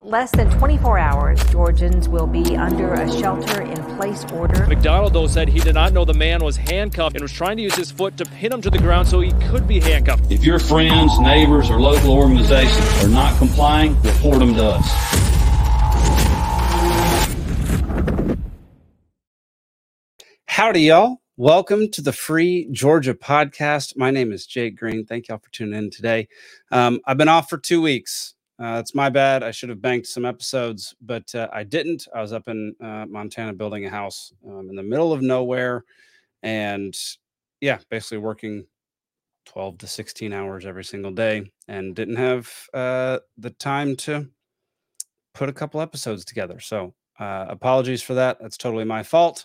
Less than 24 hours, Georgians will be under a shelter-in-place order. McDonald, though, said he did not know the man was handcuffed and was trying to use his foot to pin him to the ground so he could be handcuffed. If your friends, neighbors, or local organizations are not complying, report them to us. Howdy, y'all. Welcome to the Free Georgia Podcast. My name is Jake Green. Thank y'all for tuning in today. I've been off for 2 weeks. It's my bad. I should have banked some episodes, but I didn't. I was up in Montana building a house in the middle of nowhere. And yeah, basically working 12 to 16 hours every single day and didn't have the time to put a couple episodes together. So apologies for that. That's totally my fault.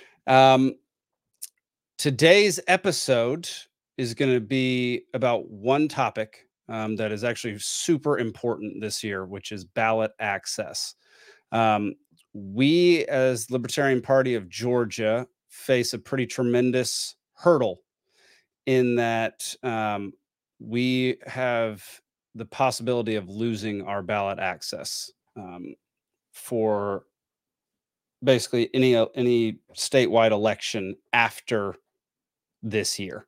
Today's episode is going to be about one topic that is actually super important this year, which is ballot access. We, as Libertarian Party of Georgia, face a pretty tremendous hurdle in that we have the possibility of losing our ballot access for basically any statewide election after this year.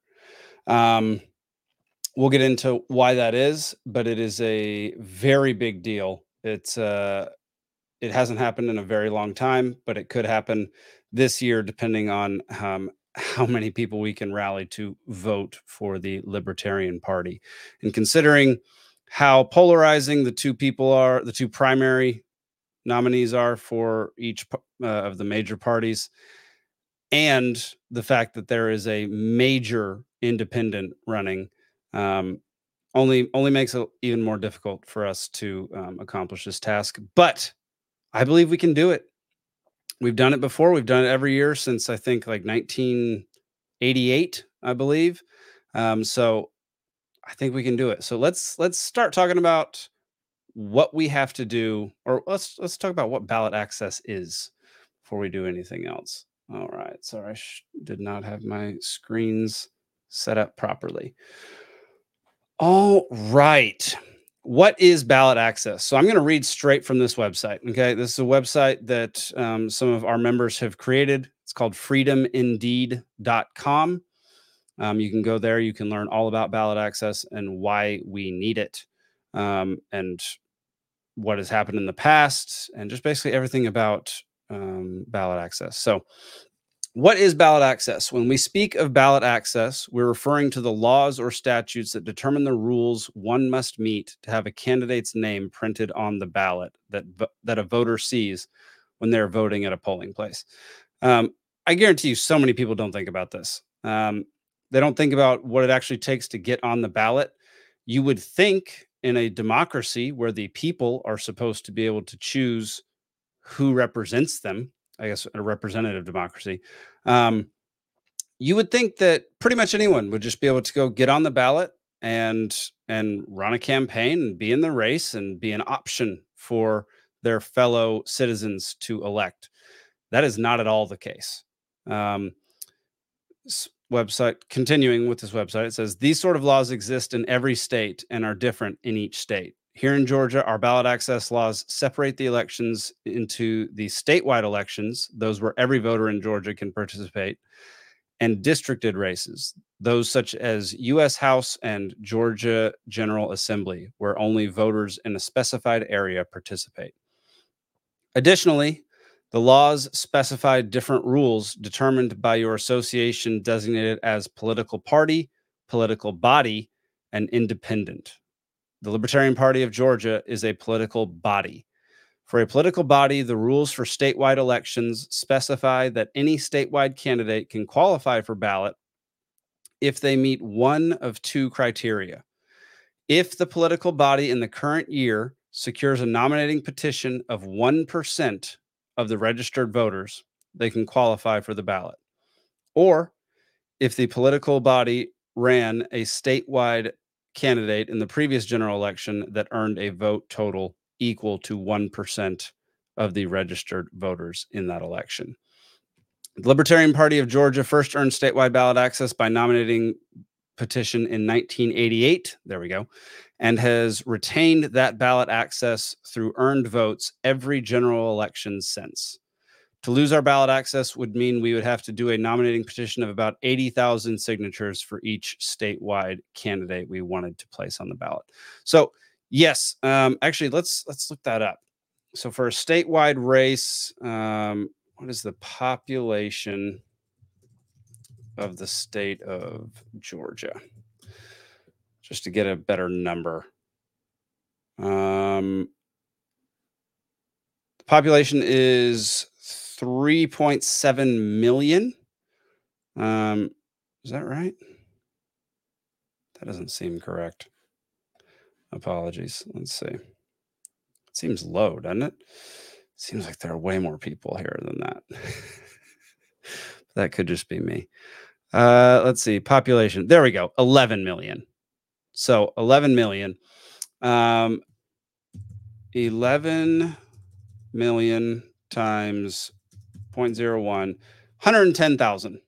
We'll get into why that is, but it is a very big deal. It hasn't happened in a very long time, but it could happen this year, depending on how many people we can rally to vote for the Libertarian Party. And considering how polarizing the two primary nominees are for each of the major parties, and the fact that there is a major independent running, only makes it even more difficult for us to accomplish this task. But I believe we can do it. We've done it before. We've done it every year since I think like 1988, I believe. So I think we can do it. So let's start talking about what we have to do, or let's talk about what ballot access is before we do anything else. All right. Sorry, I did not have my screens set up properly. All right. What is ballot access? So I'm going to read straight from this website. Okay. This is a website that some of our members have created. It's called freedomindeed.com. You can go there. You can learn all about ballot access and why we need it, and what has happened in the past, and just basically everything about ballot access. So what is ballot access? When we speak of ballot access, we're referring to the laws or statutes that determine the rules one must meet to have a candidate's name printed on the ballot that a voter sees when they're voting at a polling place. I guarantee you so many people don't think about this. They don't think about what it actually takes to get on the ballot. You would think in a democracy where the people are supposed to be able to choose who represents them, I guess a representative democracy, you would think that pretty much anyone would just be able to go get on the ballot and run a campaign and be in the race and be an option for their fellow citizens to elect. That is not at all the case. Continuing with this website, it says these sort of laws exist in every state and are different in each state. Here in Georgia, our ballot access laws separate the elections into the statewide elections, those where every voter in Georgia can participate, and districted races, those such as U.S. House and Georgia General Assembly, where only voters in a specified area participate. Additionally, the laws specify different rules determined by your association designated as political party, political body, and independent. The Libertarian Party of Georgia is a political body. For a political body, the rules for statewide elections specify that any statewide candidate can qualify for ballot if they meet one of two criteria. If the political body in the current year secures a nominating petition of 1% of the registered voters, they can qualify for the ballot. Or if the political body ran a statewide candidate in the previous general election that earned a vote total equal to 1% of the registered voters in that election. The Libertarian Party of Georgia first earned statewide ballot access by nominating petition in 1988. There we go. And has retained that ballot access through earned votes every general election since. To lose our ballot access would mean we would have to do a nominating petition of about 80,000 signatures for each statewide candidate we wanted to place on the ballot. So, yes, actually, let's look that up. So, for a statewide race, what is the population of the state of Georgia? Just to get a better number. The population is 3.7 million. Is that right? That doesn't seem correct. Apologies. Let's see. It seems low, doesn't it? Seems like there are way more people here than that. That could just be me. Let's see. Population. There we go. 11 million. So 11 million. 11 million times 0.01, 110,000.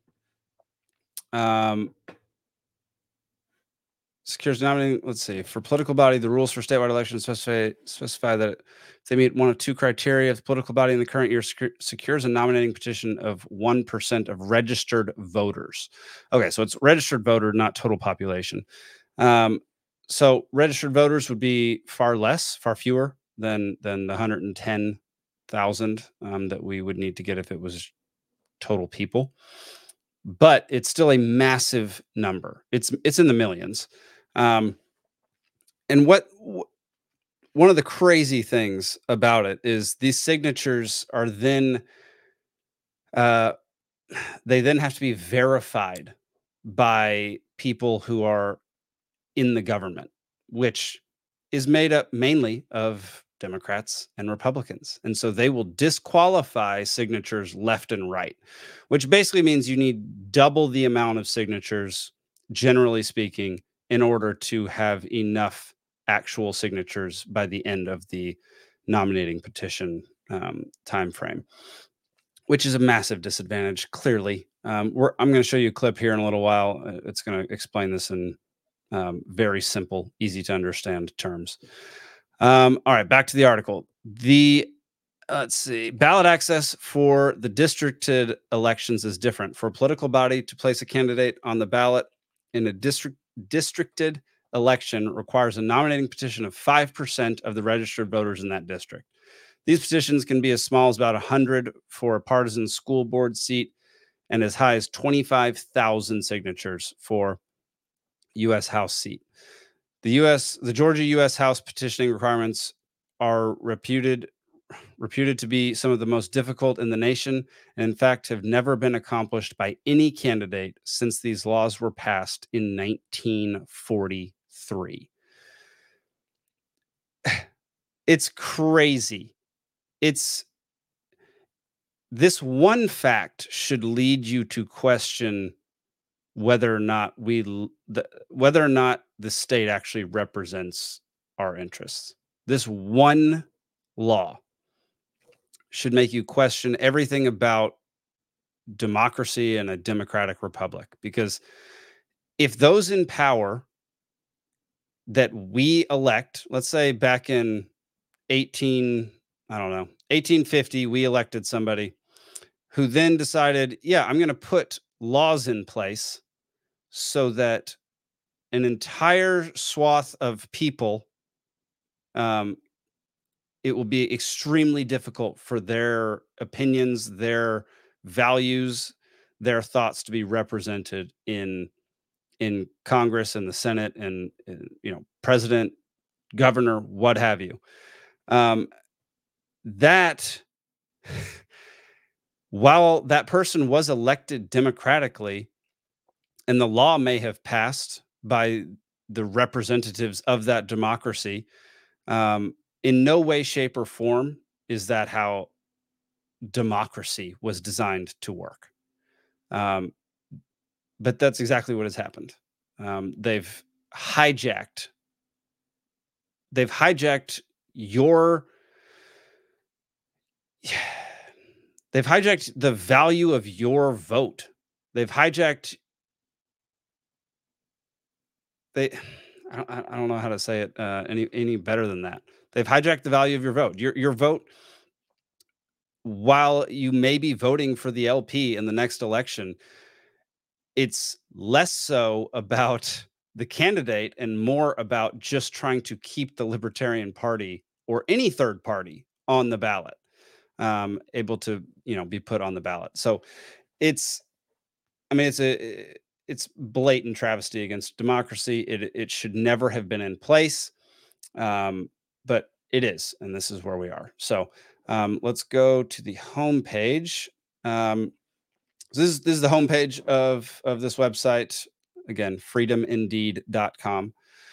Secures nominating. Let's see. For political body, the rules for statewide elections specify that if they meet one of two criteria, if the political body in the current year secures a nominating petition of 1% of registered voters. Okay, so it's registered voter, not total population. So registered voters would be far fewer than the 110,000 that we would need to get if it was total people. But it's still a massive number. It's in the millions. And one of the crazy things about it is these signatures are then they then have to be verified by people who are in the government, which is made up mainly of Democrats and Republicans. And so they will disqualify signatures left and right, which basically means you need double the amount of signatures, generally speaking, in order to have enough actual signatures by the end of the nominating petition time frame, which is a massive disadvantage, clearly. I'm going to show you a clip here in a little while. It's going to explain this in very simple, easy to understand terms. All right, back to the article. Let's see. Ballot access for the districted elections is different. For a political body to place a candidate on the ballot in a districted election requires a nominating petition of 5% of the registered voters in that district. These petitions can be as small as about 100 for a partisan school board seat and as high as 25,000 signatures for U.S. House seat. The Georgia U.S. House petitioning requirements are reputed to be some of the most difficult in the nation, and in fact have never been accomplished by any candidate since these laws were passed in 1943. It's crazy. This one fact should lead you to question whether or not the state actually represents our interests. This one law should make you question everything about democracy and a democratic republic, because if those in power that we elect, let's say back in 1850, we elected somebody who then decided, yeah, I'm going to put laws in place so that an entire swath of people, it will be extremely difficult for their opinions, their values, their thoughts to be represented in Congress and the Senate and president, governor, what have you. That while that person was elected democratically and the law may have passed by the representatives of that democracy, in no way, shape, or form is that how democracy was designed to work. But that's exactly what has happened. They've hijacked the value of your vote. They've hijacked they, I don't know how to say it any better than that. They've hijacked the value of your vote. Your vote, while you may be voting for the LP in the next election, it's less so about the candidate and more about just trying to keep the Libertarian Party or any third party on the ballot, able to, be put on the ballot. So it's, I mean, it's blatant travesty against democracy. It should never have been in place, but it is, and this is where we are. So let's go to the homepage. So this is the homepage of this website. Again, freedomindeed.com.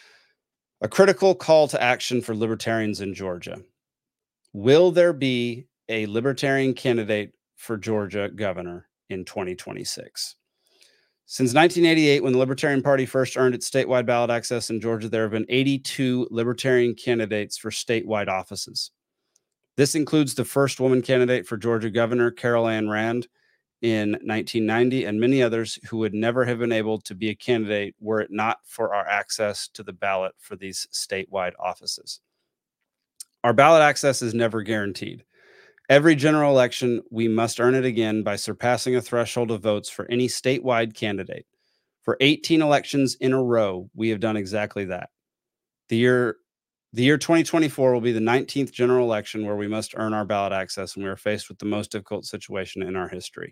A critical call to action for libertarians in Georgia. Will there be a libertarian candidate for Georgia governor in 2026? Since 1988, when the Libertarian Party first earned its statewide ballot access in Georgia, there have been 82 libertarian candidates for statewide offices. This includes the first woman candidate for Georgia governor, Carol Ann Rand, in 1990, and many others who would never have been able to be a candidate were it not for our access to the ballot for these statewide offices. Our ballot access is never guaranteed. Every general election, we must earn it again by surpassing a threshold of votes for any statewide candidate. For 18 elections in a row, we have done exactly that. The year 2024 will be the 19th general election where we must earn our ballot access, and we are faced with the most difficult situation in our history.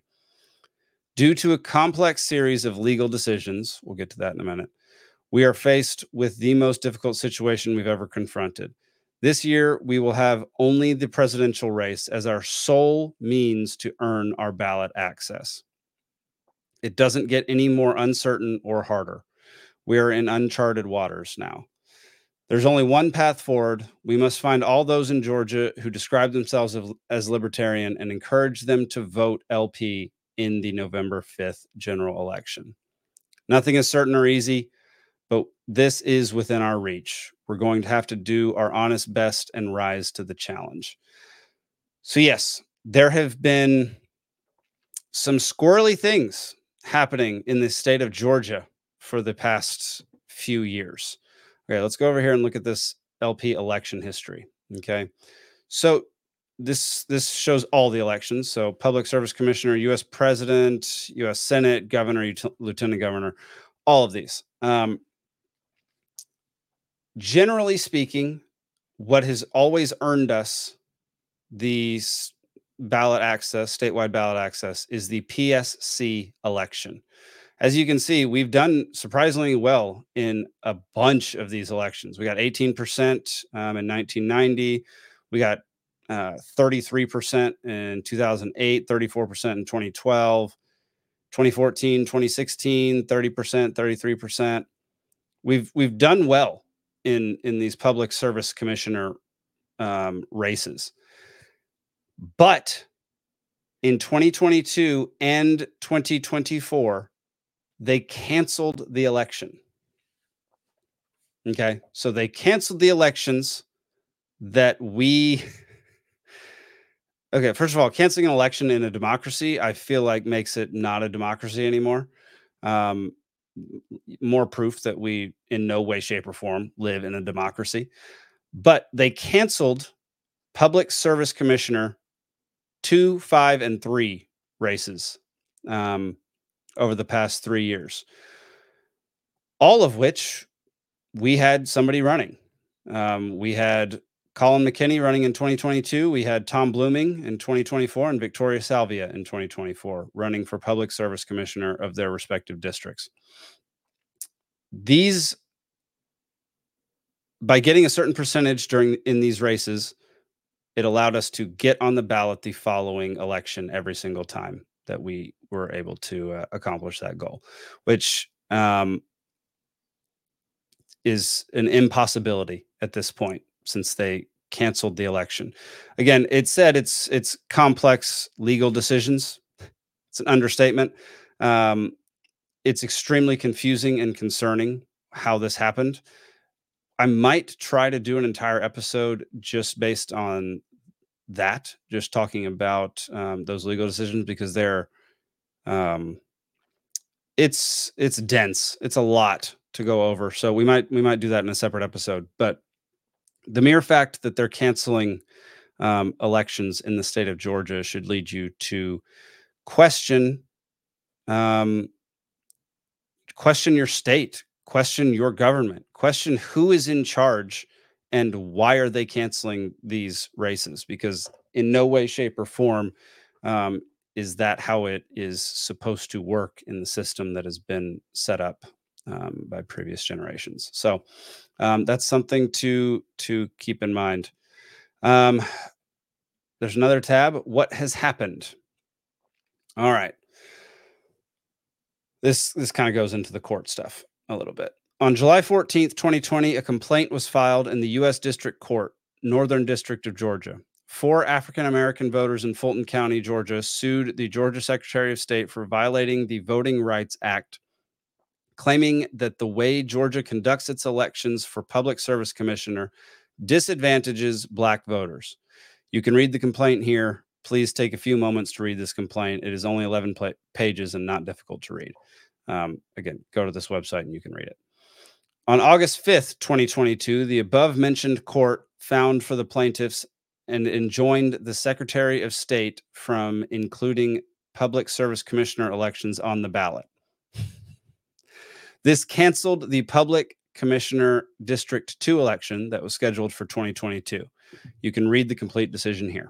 Due to a complex series of legal decisions, we'll get to that in a minute, we are faced with the most difficult situation we've ever confronted. This year, we will have only the presidential race as our sole means to earn our ballot access. It doesn't get any more uncertain or harder. We are in uncharted waters now. There's only one path forward. We must find all those in Georgia who describe themselves as libertarian and encourage them to vote LP in the November 5th general election. Nothing is certain or easy, but this is within our reach. We're going to have to do our honest best and rise to the challenge. So yes, there have been some squirrely things happening in the state of Georgia for the past few years. Okay, let's go over here and look at this LP election history. Okay, so this shows all the elections. So public service commissioner, U.S. president, U.S. Senate, governor, lieutenant governor, all of these. Generally speaking, what has always earned us the ballot access, statewide ballot access, is the PSC election. As you can see, we've done surprisingly well in a bunch of these elections. We got 18% in 1990. We got 33% in 2008, 34% in 2012, 2014, 2016, 30%, 33%. We've done well in these public service commissioner races. But in 2022 and 2024, they canceled the election. Okay, so they canceled the elections that we... Okay, first of all, canceling an election in a democracy, I feel like makes it not a democracy anymore. More proof that we, in no way, shape, or form, live in a democracy. But they canceled Public Service Commissioner 2, 5, and 3 races over the past 3 years, all of which we had somebody running. We had Colin McKinney running in 2022. We had Tom Blooming in 2024 and Victoria Salvia in 2024 running for Public Service Commissioner of their respective districts. These, by getting a certain percentage in these races, it allowed us to get on the ballot the following election every single time that we were able to accomplish that goal, which is an impossibility at this point since they canceled the election. Again, it said it's complex legal decisions. It's an understatement. It's extremely confusing and concerning how this happened. I might try to do an entire episode just based on that, just talking about those legal decisions, because they're it's dense. It's a lot to go over, so we might do that in a separate episode. But the mere fact that they're canceling elections in the state of Georgia should lead you to question your state, question your government, question who is in charge and why are they canceling these races, because in no way, shape, or form is that how it is supposed to work in the system that has been set up by previous generations. So that's something to keep in mind. There's another tab. What has happened? All right. This kind of goes into the court stuff a little bit. On July 14th, 2020, a complaint was filed in the U.S. District Court, Northern District of Georgia. 4 African-American voters in Fulton County, Georgia, sued the Georgia Secretary of State for violating the Voting Rights Act, claiming that the way Georgia conducts its elections for Public Service Commissioner disadvantages Black voters. You can read the complaint here. Please take a few moments to read this complaint. It is only 11 pages and not difficult to read. Again, go to this website and you can read it. On August 5th, 2022, the above-mentioned court found for the plaintiffs and enjoined the Secretary of State from including Public Service Commissioner elections on the ballot. This canceled the Public Commissioner District 2 election that was scheduled for 2022. You can read the complete decision here.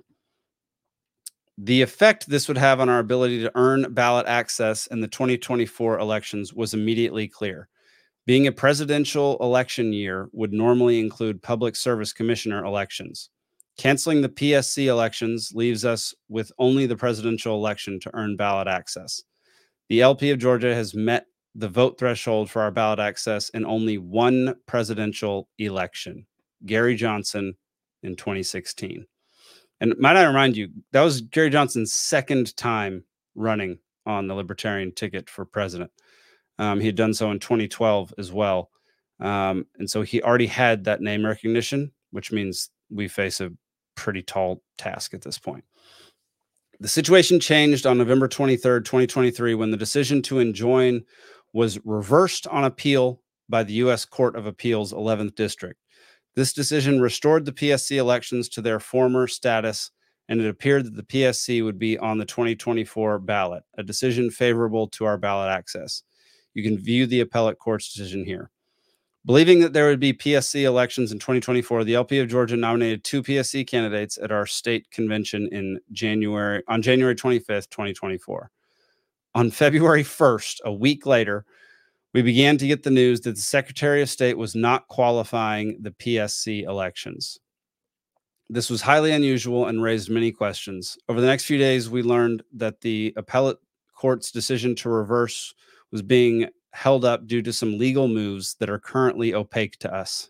The effect this would have on our ability to earn ballot access in the 2024 elections was immediately clear. Being a presidential election year would normally include Public Service Commissioner elections. Canceling the PSC elections leaves us with only the presidential election to earn ballot access. The LP of Georgia has met the vote threshold for our ballot access in only one presidential election, Gary Johnson in 2016. And might I remind you, that was Gary Johnson's second time running on the Libertarian ticket for president. He had done so in 2012 as well. And so he already had that name recognition, which means we face a pretty tall task at this point. The situation changed on November 23rd, 2023, when the decision to enjoin was reversed on appeal by the U.S. Court of Appeals 11th District. This decision restored the PSC elections to their former status, and it appeared that the PSC would be on the 2024 ballot, a decision favorable to our ballot access. You can view the appellate court's decision here. Believing that there would be PSC elections in 2024, the LP of Georgia nominated 2 PSC candidates at our state convention on January 25th, 2024. On February 1st, a week later, we began to get the news that the Secretary of State was not qualifying the PSC elections. This was highly unusual and raised many questions. Over the next few days, we learned that the appellate court's decision to reverse was being held up due to some legal moves that are currently opaque to us.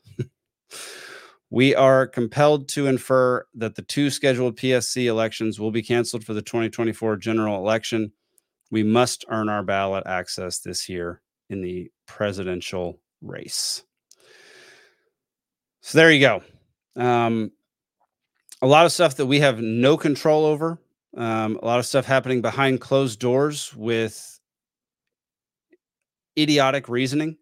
We are compelled to infer that the 2 scheduled PSC elections will be canceled for the 2024 general election. We must earn our ballot access this year in the presidential race. So there you go. A lot of stuff that we have no control over. A lot of stuff happening behind closed doors with idiotic reasoning.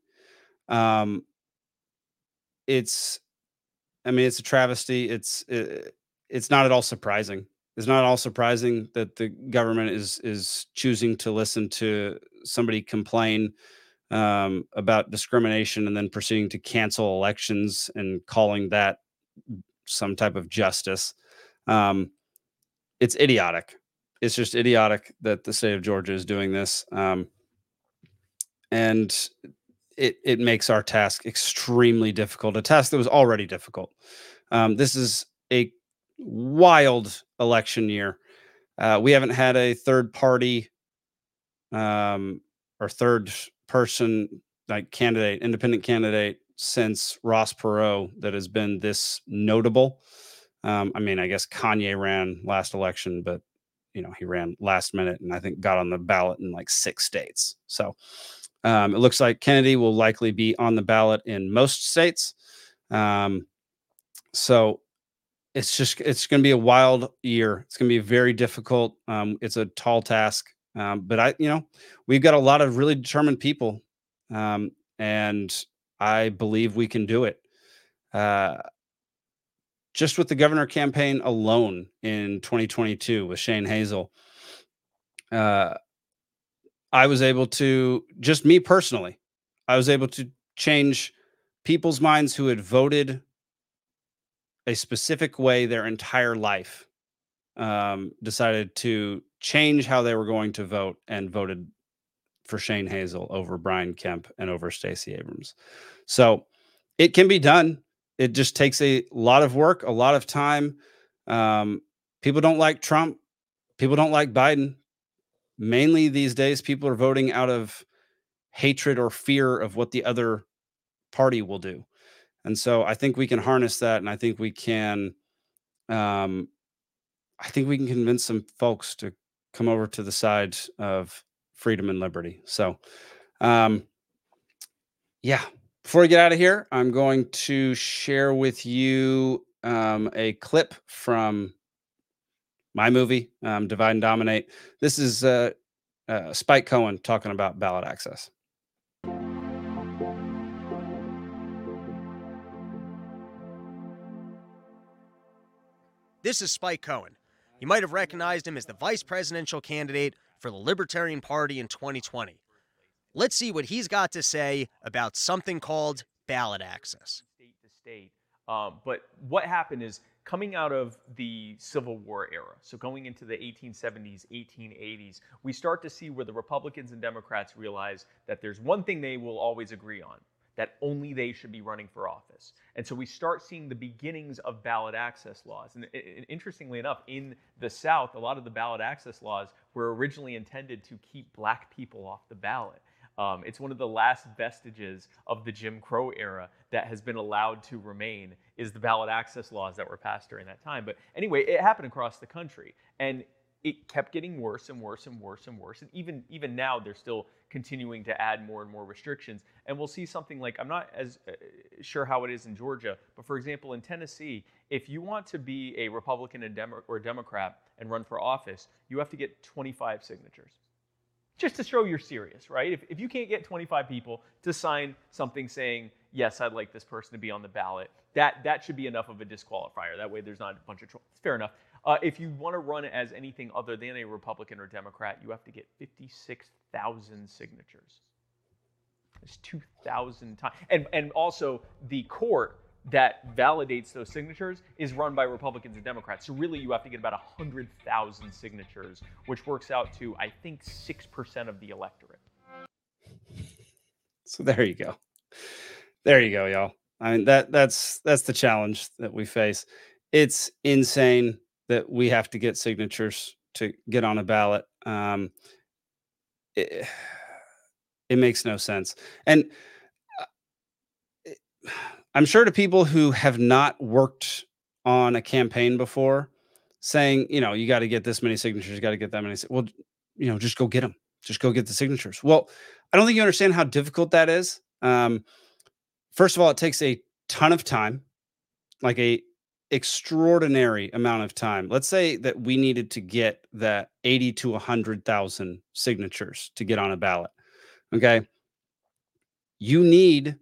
It's a travesty. It's not at all surprising. It's not at all surprising that the government is choosing to listen to somebody complain about discrimination and then proceeding to cancel elections and calling that some type of justice. It's idiotic. It's just idiotic that the state of Georgia is doing this. And it makes our task extremely difficult, a task that was already difficult. This is a wild election year. We haven't had a third party or third person independent candidate since Ross Perot that has been this notable. I guess Kanye ran last election, but he ran last minute and I think got on the ballot in like 6 states. So it looks like Kennedy will likely be on the ballot in most states. So it's going to be a wild year. It's going to be very difficult. It's a tall task. But we've got a lot of really determined people. And and I believe we can do it. Just with the governor campaign alone in 2022 with Shane Hazel, I was able to, just me personally, I was able to change people's minds who had voted a specific way their entire life, decided to change how they were going to vote and voted for Shane Hazel over Brian Kemp and over Stacey Abrams. So it can be done. It just takes a lot of work, a lot of time. People don't like Trump. People don't like Biden. Mainly these days, people are voting out of hatred or fear of what the other party will do. And so I think we can harness that. And I think we can, convince some folks to come over to the side of freedom and liberty. So, yeah, before we get out of here, I'm going to share with you a clip from my movie, Divide and Dominate. This is Spike Cohen talking about ballot access. This is Spike Cohen. You might have recognized him as the vice presidential candidate for the Libertarian Party in 2020. Let's see what he's got to say about something called ballot access. State to state. But what happened is coming out of the Civil War era, so going into the 1870s, 1880s, we start to see where the Republicans and Democrats realize that there's one thing they will always agree on, that only they should be running for office. And so we start seeing the beginnings of ballot access laws. And interestingly enough, in the South, a lot of the ballot access laws were originally intended to keep black people off the ballot. It's one of the last vestiges of the Jim Crow era that has been allowed to remain, is the ballot access laws that were passed during that time. But anyway, it happened across the country, and it kept getting worse and worse and worse and worse. And even now, they're still continuing to add more and more restrictions. And we'll see something like, I'm not as sure how it is in Georgia, but for example, in Tennessee, if you want to be a Republican or Democrat and run for office, you have to get 25 signatures. Just to show you're serious, right? If you can't get 25 people to sign something saying, yes, I'd like this person to be on the ballot, that should be enough of a disqualifier. That way there's not a bunch of trouble. It's fair enough. If you want to run as anything other than a Republican or Democrat, you have to get 56,000 signatures. It's 2,000 times. And also the court that validates those signatures is run by Republicans or Democrats. So really you have to get about 100,000 signatures, which works out to, I think, 6% of the electorate. So there you go. There you go, y'all. I mean, that's the challenge that we face. It's insane that we have to get signatures to get on a ballot. It makes no sense. And I'm sure to people who have not worked on a campaign before, saying, you got to get this many signatures, you got to get that many. Well, just go get them. Just go get the signatures. Well, I don't think you understand how difficult that is. First of all, it takes a ton of time, like a extraordinary amount of time. Let's say that we needed to get that 80 to 100,000 signatures to get on a ballot. Okay. You need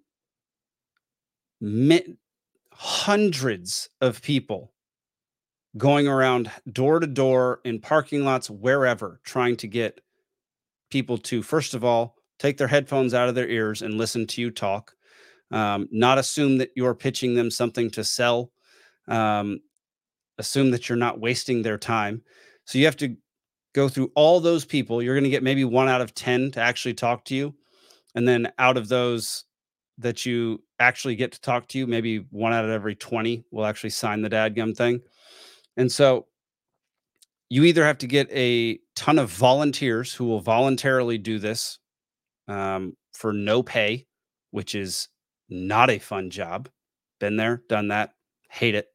hundreds of people going around door to door in parking lots, wherever, trying to get people to, first of all, take their headphones out of their ears and listen to you talk, not assume that you're pitching them something to sell, assume that you're not wasting their time. So you have to go through all those people. You're going to get maybe 1 out of 10 to actually talk to you. And then out of those that you actually get to talk to you, maybe 1 out of every 20 will actually sign the dadgum thing. And so you either have to get a ton of volunteers who will voluntarily do this for no pay, which is not a fun job. Been there, done that, hate it.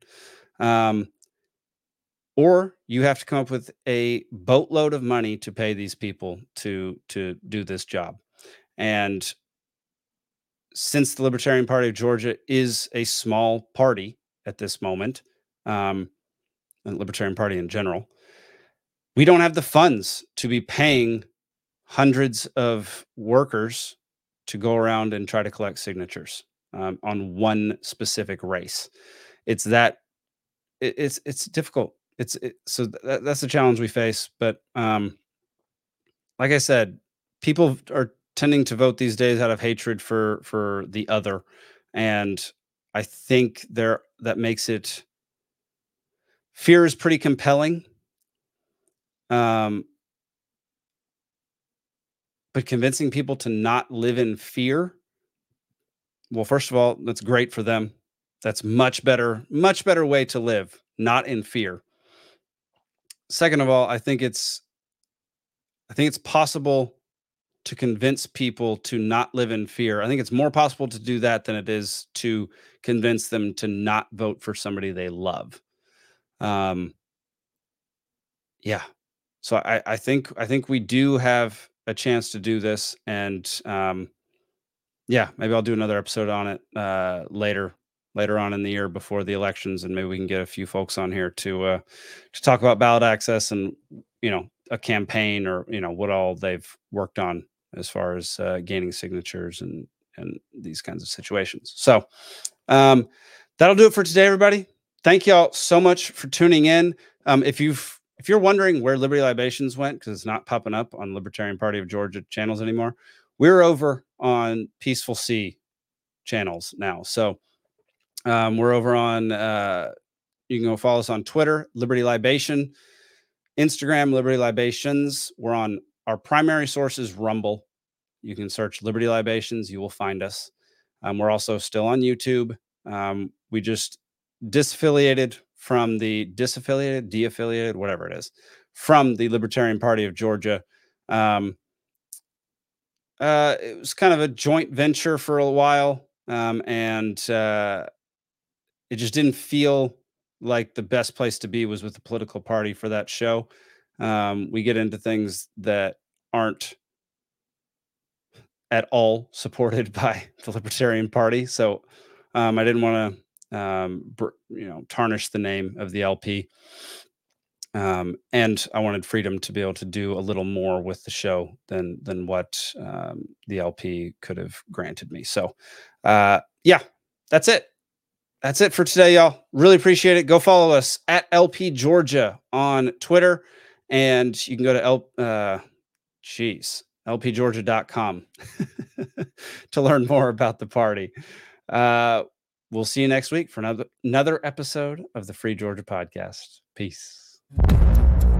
Or you have to come up with a boatload of money to pay these people to do this job. And since the Libertarian Party of Georgia is a small party at this moment, the Libertarian Party in general, we don't have the funds to be paying hundreds of workers to go around and try to collect signatures on one specific race. It's difficult. So that's the challenge we face. But like I said, people are tending to vote these days out of hatred for the other, and I think that makes it, fear is pretty compelling. But convincing people to not live in fear, well, first of all, that's great for them. That's much better way to live, not in fear. Second of all, I think it's possible to convince people to not live in fear. I think it's more possible to do that than it is to convince them to not vote for somebody they love. Yeah. So I think we do have a chance to do this, and yeah, maybe I'll do another episode on it later on in the year before the elections, and maybe we can get a few folks on here to talk about ballot access and, you know, a campaign, or, you know, what all they've worked on as far as gaining signatures and these kinds of situations. So that'll do it for today, everybody. Thank y'all so much for tuning in. If you're wondering where Liberty Libations went, because it's not popping up on Libertarian Party of Georgia channels anymore, we're over on Peaceful Sea channels now. So we're over on, you can go follow us on Twitter, Liberty Libation, Instagram, Liberty Libations. We're on our primary source is Rumble. You can search Liberty Libations. You will find us. We're also still on YouTube. We just deaffiliated, whatever it is, from the Libertarian Party of Georgia. It was kind of a joint venture for a while, and it just didn't feel like the best place to be was with the political party for that show. We get into things that aren't at all supported by the Libertarian Party, so I didn't want to tarnish the name of the LP. And I wanted freedom to be able to do a little more with the show than what the LP could have granted me. So yeah, that's it. That's it for today, y'all. Really appreciate it. Go follow us at LP Georgia on Twitter, and you can go to lpgeorgia.com to learn more about the party. We'll see you next week for another episode of the Free Georgia Podcast. Peace.